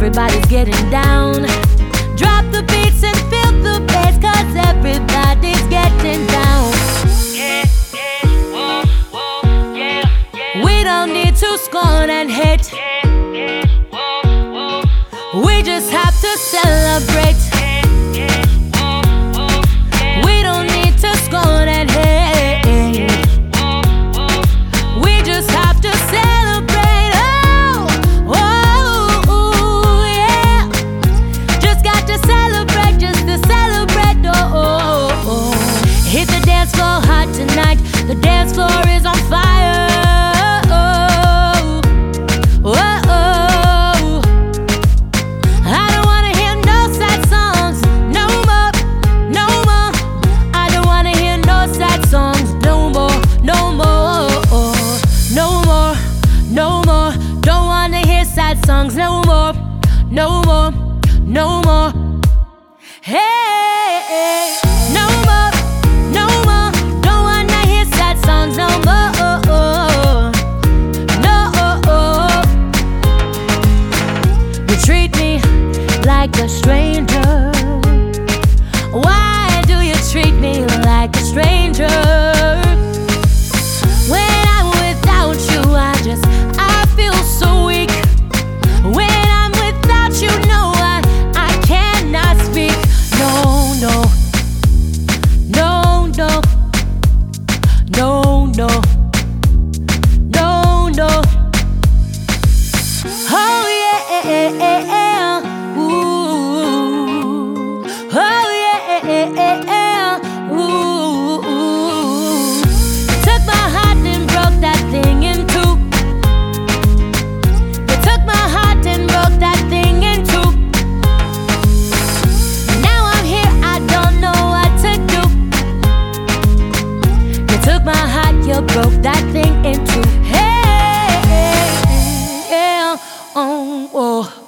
everybody's getting down. Drop the beats and feel the bass, 'cause everybody's getting down. We don't need to scorn and hate. We just have to celebrate. We don't need to scorn and hate. We just have to celebrate. Oh, yeah. Just got to celebrate, just to celebrate. Oh. Hit the dance floor hot tonight. The dance floor is on fire. Songs no more, no more, no more. Hey, no more, no more. Don't wanna hear sad songs no more. No. You treat me like a stranger. Why do you treat me like a stranger? When I'm without you, I feel so weak. When I'm without you, no, I cannot speak. No. Oh yeah, ooh. Oh yeah, ooh. You took my heart and broke that thing in two. You took my heart and broke that thing in two. Now I'm here, I don't know what to do. You took my heart, you broke that thing in two. Hey, oh.